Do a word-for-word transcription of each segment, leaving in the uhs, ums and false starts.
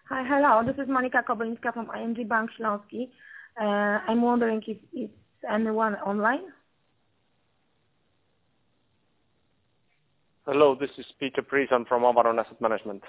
Hi, hello. This is Monika Kobylińska from I N G Bank Śląski. Uh, I'm wondering if is anyone online? Hello, this is Peter Prisan from Avaron Asset Management.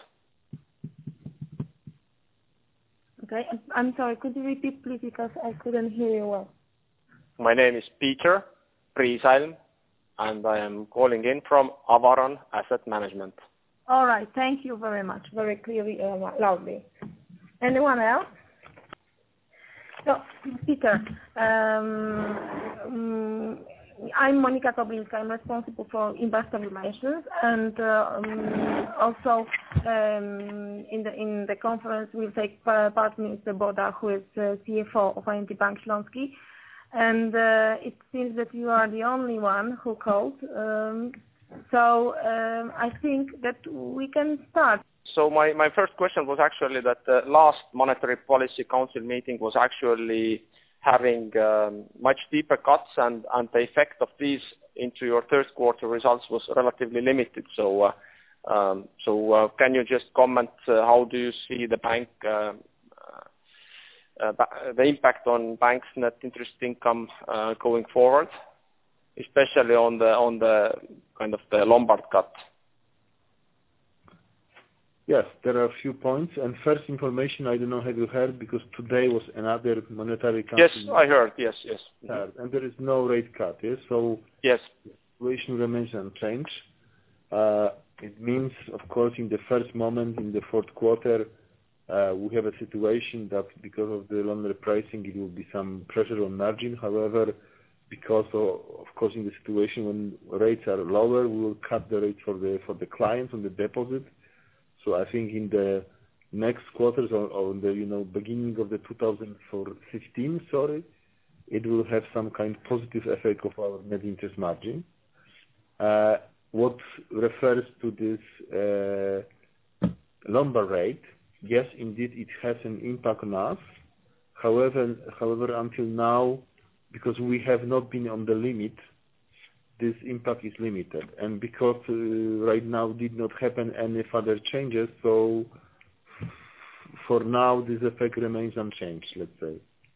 Okay, I'm sorry. Could you repeat, please, because I couldn't hear you well. My name is Peter Prisalm, and I am calling in from Avaron Asset Management. All right. Thank you very much. Very clearly, uh, loudly. Anyone else? So, Peter, um, um, I'm Monika Kobylińska. I'm responsible for investor relations, and uh, um, also um, in the in the conference will take part Mister Boda, who is uh, C F O of I N G Bank Śląski. And uh, it seems that you are the only one who called. Um, so um, I think that we can start. So my, my first question was actually that the last Monetary Policy Council meeting was actually having um, much deeper cuts, and, and the effect of these into your third quarter results was relatively limited. So, uh, um, so uh, can you just comment uh, how do you see the bank uh, Uh, the impact on banks' net interest income uh, going forward, especially on the on the kind of the Lombard cut? Yes, there are a few points. And first information, I don't know have you heard, because today was another monetary council. Yes, I heard. Yes, yes. Mm-hmm. And there is no rate cut. Yes, so yes, the situation remains unchanged. Uh, it means, of course, in the first moment, in the fourth quarter. Uh, we have a situation that because of the loan repricing, it will be some pressure on margin. However, because of, of course, in the situation when rates are lower, we will cut the rate for the for the clients on the deposit. So I think in the next quarters or, or in the you know beginning of the two thousand fifteen, sorry, it will have some kind of positive effect of our net interest margin. Uh, what refers to this uh, Lombard rate. Yes, indeed, it has an impact on us. However, however, until now, because we have not been on the limit, this impact is limited. And because uh, right now did not happen any further changes, so for now this effect remains unchanged, let's say.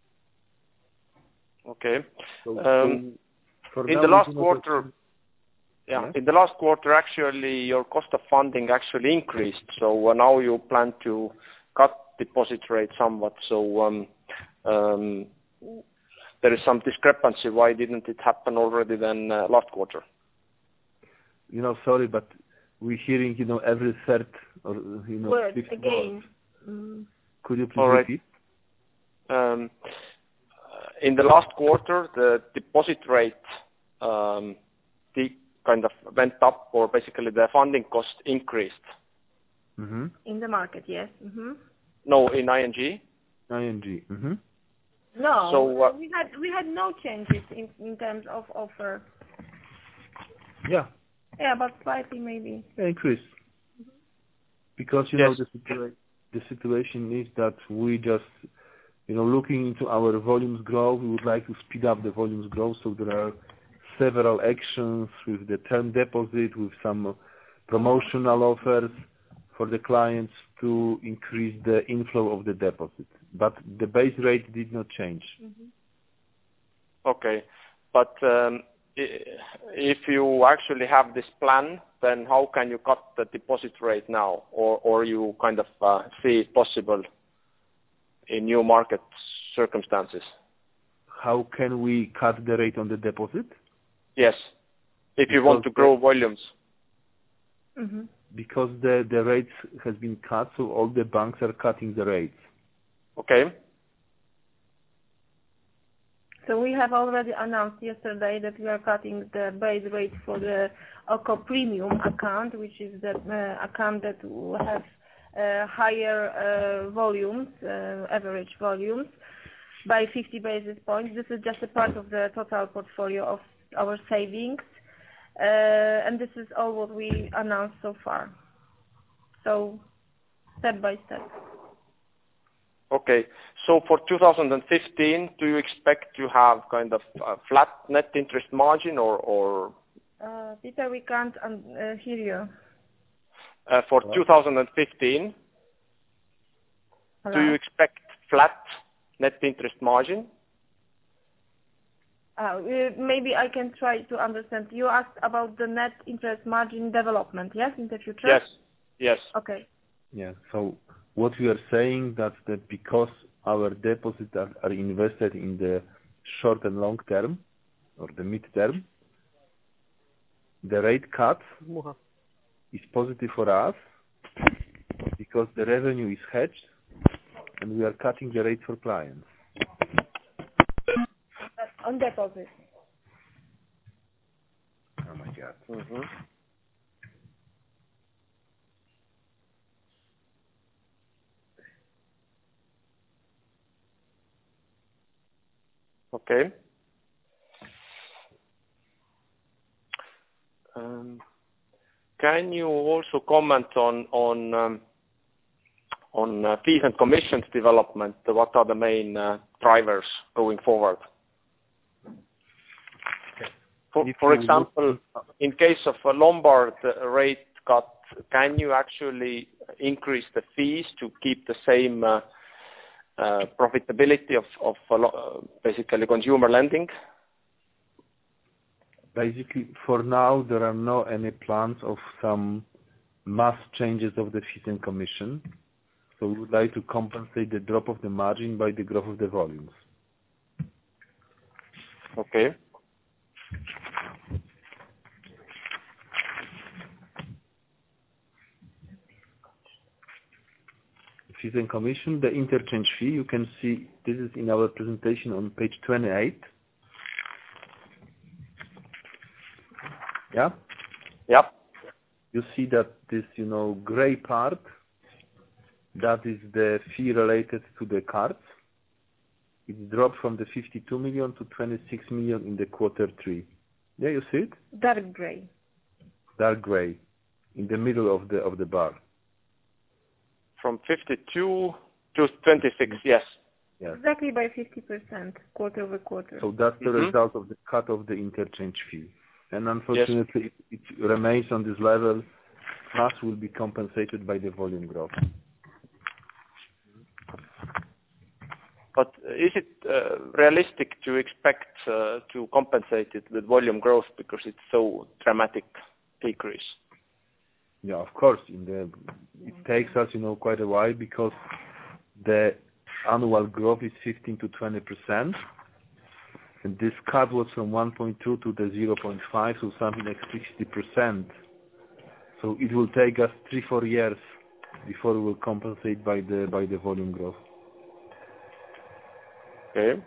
Okay. So, um, so in the last quarter, yeah, yeah, in the last quarter, actually, your cost of funding actually increased. So uh, now you plan to cut deposit rate somewhat. So um, um, there is some discrepancy. Why didn't it happen already then uh, last quarter? You know, sorry, but we're hearing, you know, every third or, you know, word fifth again. word. Mm. Could you please All right. repeat? Um, in the last quarter, the deposit rate um, the kind of went up, or basically the funding cost increased. Mm-hmm. In the market, yes. Mm-hmm. No, in I N G. I N G. Mm-hmm. No, so, uh, we had we had no changes in, in terms of offer. Yeah. Yeah, but slightly maybe. Increase. Mm-hmm. Because you yes. know the situa- the situation is that we just you know looking into our volumes growth, we would like to speed up the volumes growth. So there are several actions with the term deposit, with some promotional offers for the clients to increase the inflow of the deposit. But the base rate did not change. Mm-hmm. Okay. But um, if you actually have this plan, then how can you cut the deposit rate now? Or, or you kind of uh, see it possible in new market circumstances? How can we cut the rate on the deposit? Yes, if you want to grow volumes. Mm-hmm. Because the, the rates has been cut, so all the banks are cutting the rates. Okay. So we have already announced yesterday that we are cutting the base rate for the Oko Premium account, which is the uh, account that will have uh, higher uh, volumes, uh, average volumes, by fifty basis points. This is just a part of the total portfolio of our savings, uh, and this is all what we announced so far. So, step by step. Okay. So for two thousand fifteen, do you expect to have kind of a flat net interest margin, or? or uh, Peter, we can't um, uh, hear you. Uh, for two thousand fifteen, do you expect flat net interest margin? Uh, maybe I can try to understand. You asked about the net interest margin development, yes, in the future? Yes. Yes. Okay. Yeah. So what we are saying that that because our deposits are, are invested in the short and long term or the mid term, the rate cut is positive for us because the revenue is hedged and we are cutting the rate for clients. On deposit. Oh my God. Mm-hmm. Okay. Um, can you also comment on on um, on uh, fees and commissions development? What are the main uh, drivers going forward? For, for example, in case of a Lombard rate cut, can you actually increase the fees to keep the same uh, uh, profitability of, of uh, basically consumer lending? Basically, for now, there are no any plans of some mass changes of the fees and commission. So we would like to compensate the drop of the margin by the growth of the volumes. Okay. Fees and commission, the interchange fee, you can see this is in our presentation on page twenty-eight. Yeah? Yep. You see that this, you know, gray part, that is the fee related to the cards. It dropped from the fifty-two million to twenty-six million in the quarter three. Yeah, you see it? Dark gray. Dark gray, in the middle of the of the bar. From fifty-two to twenty-six, yes. Yes. Exactly by fifty percent quarter over quarter. So that's the Mm-hmm. result of the cut of the interchange fee. And unfortunately, yes, it, it remains on this level, plus will be compensated by the volume growth. But is it uh, realistic to expect uh, to compensate it with volume growth because it's so dramatic decrease? Yeah, of course. In the it takes us, you know, quite a while because the annual growth is fifteen to twenty percent, and this cut was from one point two to the zero point five, so something like sixty percent. So it will take us three, four years before we will compensate by the by the volume growth. Okay.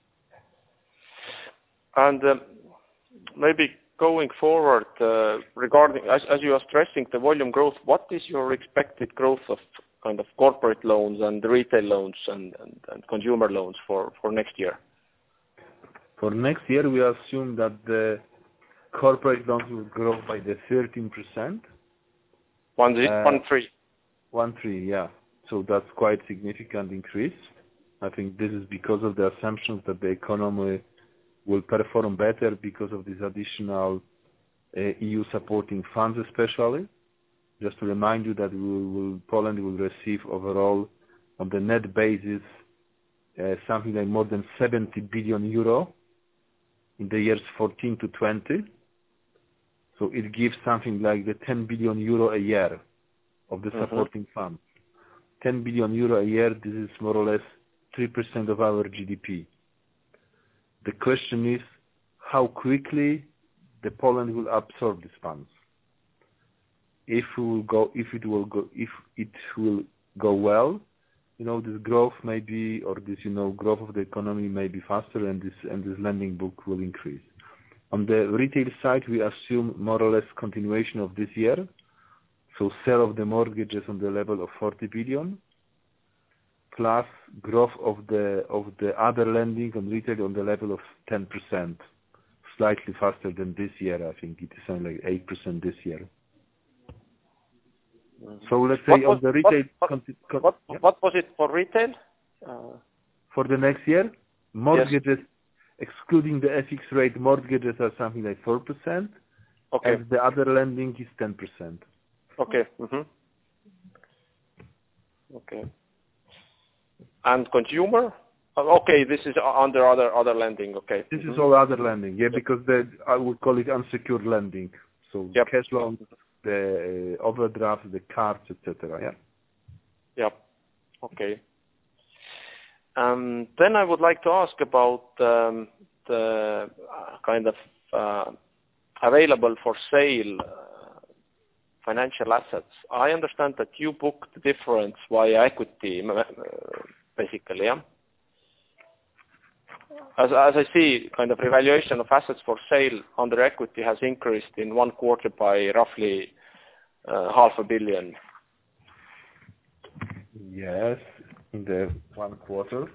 And um, maybe going forward, uh, regarding, as, as you are stressing the volume growth, what is your expected growth of kind of corporate loans and retail loans and, and, and consumer loans for, for next year? For next year, we assume that the corporate loans will grow by the thirteen percent. One, Uh, one three. One three, yeah. So that's quite significant increase. I think this is because of the assumptions that the economy will perform better because of this additional uh, E U supporting funds, especially. Just to remind you that we will, Poland will receive overall, on the net basis, uh, something like more than seventy billion euro in the years fourteen to twenty. So it gives something like the ten billion euro a year of the supporting mm-hmm. funds. ten billion euro a year, this is more or less three percent of our G D P. The question is how quickly the Poland will absorb these funds. If we will go, if it will go, if it will go well, you know, this growth may be, or this, you know, growth of the economy may be faster, and this and this lending book will increase. On the retail side, we assume more or less continuation of this year. So sale of the mortgages on the level of forty billion. Plus growth of the of the other lending on retail on the level of ten percent, slightly faster than this year. I think it is something like eight percent this year. So let's say what on was, the retail... What, con- con- what, yeah. what was it for retail? Uh, for the next year, mortgages, yes. excluding the F X rate, mortgages are something like four percent, okay. and the other lending is ten percent. Okay. Mm-hmm. Okay. And consumer? Okay, this is under other other lending. Okay. This mm-hmm. is all other lending, yeah, because the, I would call it unsecured lending. So yep. cash loans, the uh, overdraft, the cards, et cetera. Yeah. Yep. Okay. Um, then I would like to ask about um, the uh, kind of uh, available for sale uh, financial assets. I understand that you booked the difference via equity, uh, basically, yeah? As, as I see, kind of revaluation of assets for sale under equity has increased in one quarter by roughly uh, half a billion. Yes, in the one quarter.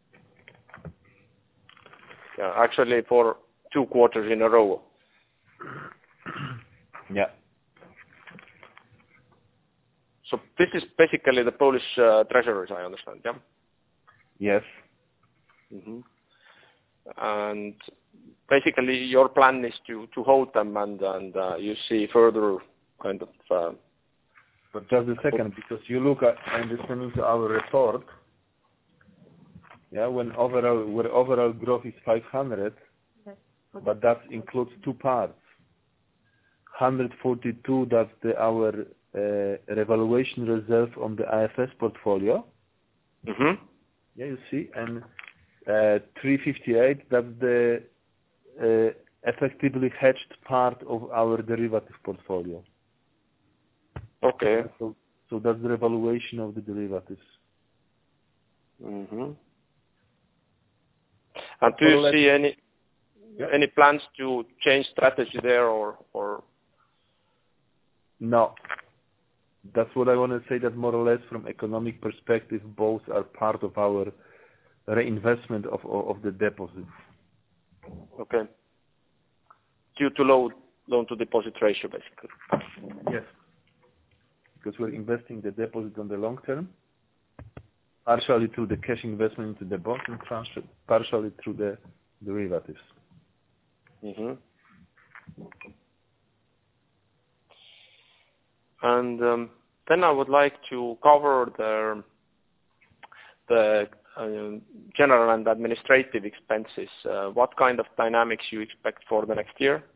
Yeah, actually for two quarters in a row. Yeah. So this is basically the Polish uh, treasurers, I understand, yeah? Yes. Mm-hmm. And basically your plan is to, to hold them and, and uh, you see further kind of... Uh, but just a second, because you look at, I'm listening to our report, yeah, when overall, where overall growth is five hundred, yes. But that includes two parts. one hundred forty-two, that's the, our uh, revaluation reserve on the I F S portfolio. Mm-hmm. Yeah, you see, and uh, three fifty-eight, that's the uh, effectively hedged part of our derivative portfolio. Okay. So, so that's the revaluation of the derivatives. Mm-hmm. And do you see any yeah. any plans to change strategy there, or or? No. That's what I want to say. That more or less, from economic perspective, both are part of our reinvestment of of the deposits. Okay. Due to low loan to deposit ratio, basically. Yes. Because we're investing the deposit on the long term, partially through the cash investment into the bond and transfer, partially through the derivatives. Mm-hmm. And um, then I would like to cover the the uh, general and administrative expenses. Uh, what kind of dynamics you expect for the next year?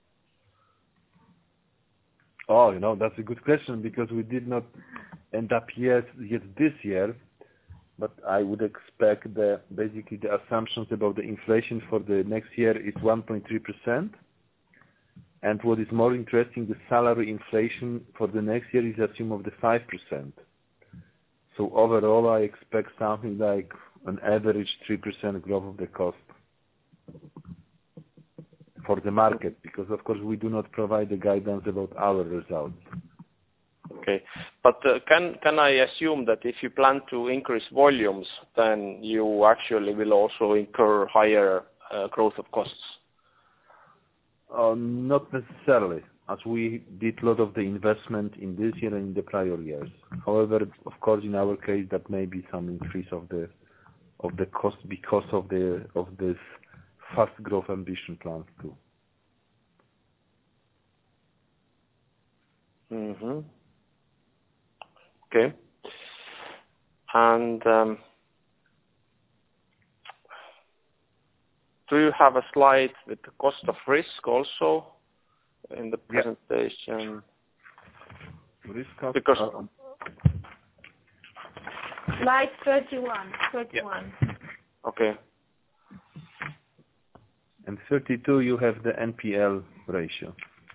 Oh, you know, that's a good question, because we did not end up yet, yet this year, but I would expect the, basically the assumptions about the inflation for the next year is one point three percent. And what is more interesting, the salary inflation for the next year is assumed of the five percent. So overall, I expect something like an average three percent growth of the cost for the market, because of course we do not provide the guidance about our results. Okay, but uh, can can I assume that if you plan to increase volumes, then you actually will also incur higher uh, growth of costs? Uh, not necessarily, as we did a lot of the investment in this year and in the prior years. However, of course, in our case, that may be some increase of the of the cost because of the of this fast growth ambition plans too. Mm-hmm. Okay. And um, do you have a slide with the cost of risk also in the presentation? Yeah. Risk cost, because uh, slide thirty-one. thirty-one. Yeah. Okay. And thirty-two, you have the N P L ratio.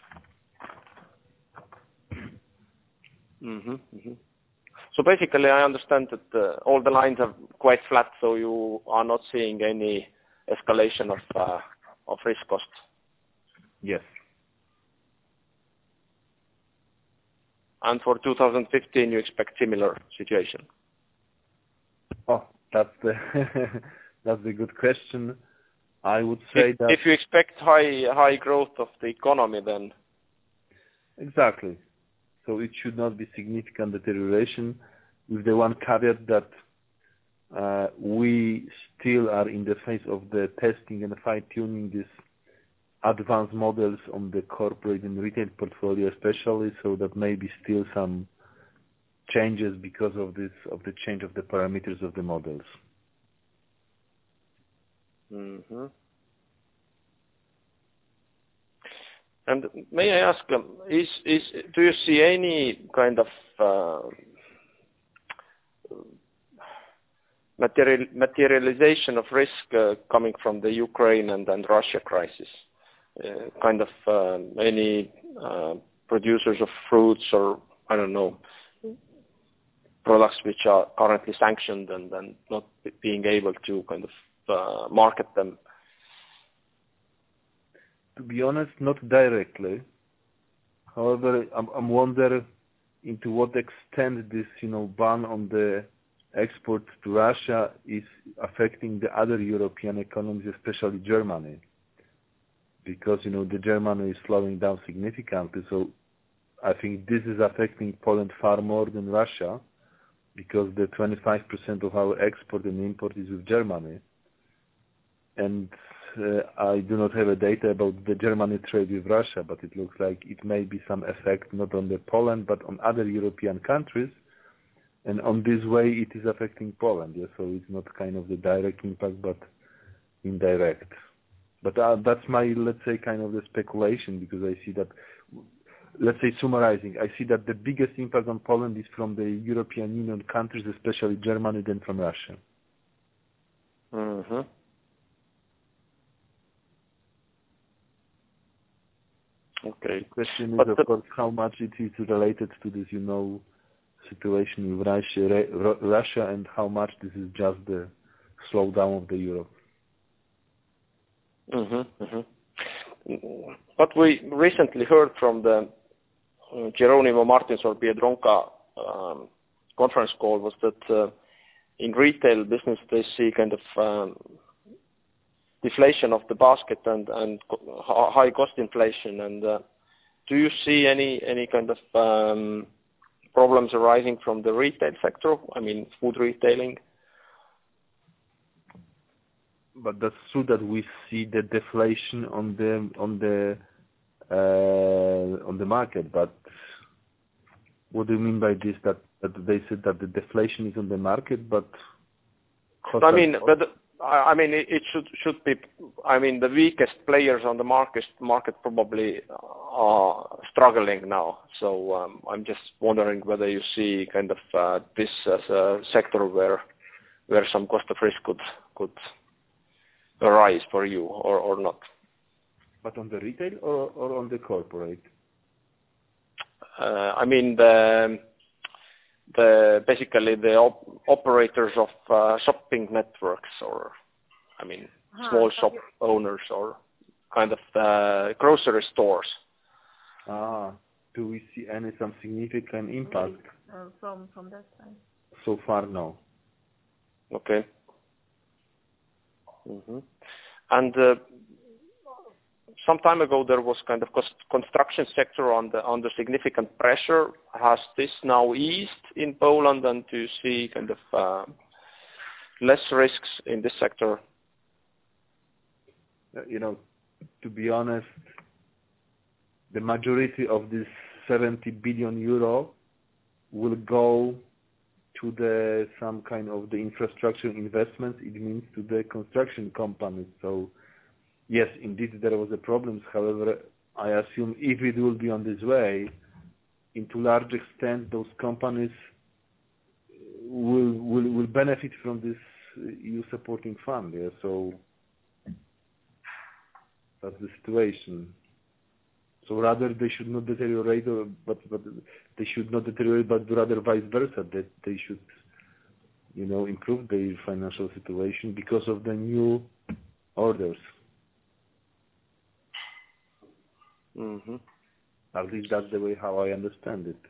Mm-hmm, mm-hmm. So basically, I understand that uh, all the lines are quite flat, so you are not seeing any escalation of uh, of risk costs. Yes. And for two thousand fifteen, you expect similar situation? Oh, that's the that's a good question. I would say if, that if you expect high high growth of the economy, then exactly. So it should not be significant deterioration, with the one caveat that uh, we still are in the phase of the testing and fine-tuning these advanced models on the corporate and retail portfolio especially, so that may be still some changes because of this of the change of the parameters of the models. Mm-hmm. And may I ask, um, is is do you see any kind of uh, material, materialization of risk uh, coming from the Ukraine and, and Russia crisis? Uh, kind of uh, any uh, producers of fruits or, I don't know, products which are currently sanctioned and, and not being able to kind of uh, market them? To be honest, not directly. However, I'm, I'm wondering into what extent this, you know, ban on the export to Russia is affecting the other European economies, especially Germany. Because, you know, the Germany is slowing down significantly. So I think this is affecting Poland far more than Russia, because the twenty-five percent of our export and import is with Germany. And uh, I do not have a data about the Germany trade with Russia, but it looks like it may be some effect not on the Poland, but on other European countries. And on this way, it is affecting Poland. Yeah? So it's not kind of the direct impact, but indirect. But uh, that's my, let's say, kind of the speculation, because I see that, let's say summarizing, I see that the biggest impact on Poland is from the European Union countries, especially Germany, than from Russia. Mm-hmm. Okay. The question is, but of the, course, how much it is related to this, you know, situation with Russia, Russia, and how much this is just the slowdown of the euro. Mm-hmm, mm-hmm. What we recently heard from the uh, Jeronimo Martins or Biedronka um, conference call was that uh, in retail business they see kind of um, deflation of the basket and, and high cost inflation. And uh, do you see any any kind of um, problems arising from the retail sector? I mean, food retailing. But that's true that we see the deflation on the on the uh, on the market. But what do you mean by this? That, that they said that the deflation is on the market, but I mean, but I mean, it, it should should be. I mean, the weakest players on the market market probably are struggling now. So um, I'm just wondering whether you see kind of uh, this as a sector where where some cost of risk could could arise for you, or, or not. But on the retail or, or on the corporate? Uh, I mean, the the basically the op- operators of uh, shopping networks, or I mean, Ah, small so shop owners, or kind of the grocery stores. Ah, do we see any some significant impact? Uh, from from that side. So far, no. Okay. Mm-hmm. And uh, some time ago there was kind of cost- construction sector under under significant pressure. Has this now eased in Poland, and do you see kind of uh, less risks in this sector? Uh, you know, to be honest, the majority of this seventy billion euro will go to the some kind of the infrastructure investments. It means to the construction companies. So yes, indeed there was a problems. However, I assume if it will be on this way, in to large extent those companies will will, will benefit from this E U supporting fund. Yeah, so that's the situation. So rather they should not deteriorate, or, but but they should not deteriorate, but rather vice versa. That they should, you know, improve their financial situation because of the new orders. Mm-hmm. At least that's the way how I understand it.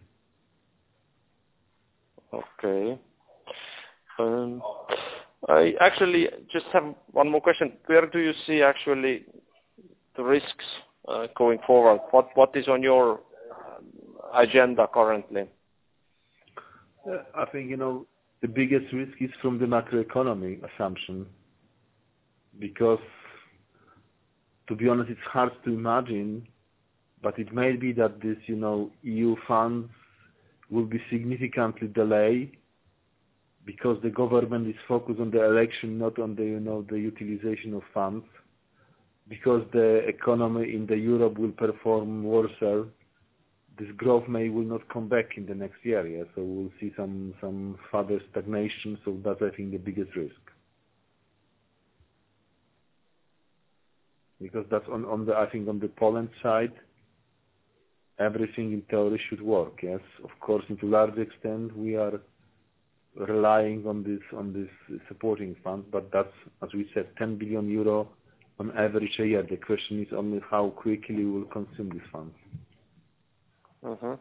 Okay. Um, I actually just have one more question. Where do you see actually the risks uh, going forward? What What is on your um, agenda currently? Yeah, I think, you know, the biggest risk is from the macroeconomy assumption, because, to be honest, it's hard to imagine, but it may be that this, you know, E U funds will be significantly delayed because the government is focused on the election, not on the, you know, the utilization of funds. Because the economy in the Europe will perform worse, this growth may will not come back in the next year. Yeah? So we'll see some some further stagnation. So that's, I think, the biggest risk. Because that's on, on the I think on the Poland side, everything in theory should work. Yes, of course, to a large extent we are relying on this on this supporting fund, but that's, as we said, ten billion euro on average a year. The question is only how quickly we will consume these funds. Mm-hmm.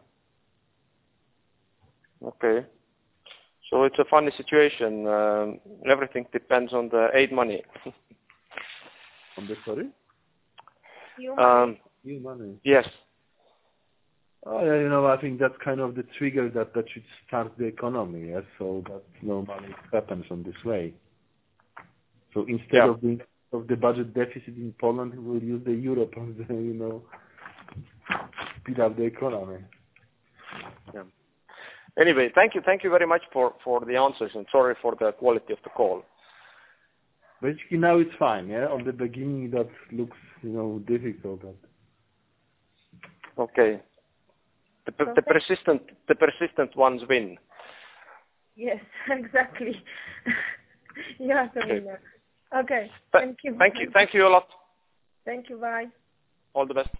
Okay. So it's a funny situation. Um, everything depends on the aid money. On the sorry? You money. Um, New money. yes. Oh, yeah, you know, I think that's kind of the trigger that, that should start the economy. Yes, so that normally happens on this way. So instead Yeah. of the of the budget deficit in Poland, we'll use the Europe as the, you know, speed up the economy. Yeah. Anyway, thank you, thank you very much for, for the answers, and sorry for the quality of the call. Basically, now it's fine. Yeah, on the beginning that looks, you know, difficult. But... Okay. The, the, the persistent, the persistent ones win. Yes, exactly. You are the Okay. winner. Okay. Th- Thank you. Thank you. Thank you a lot. Thank you. Bye. All the best.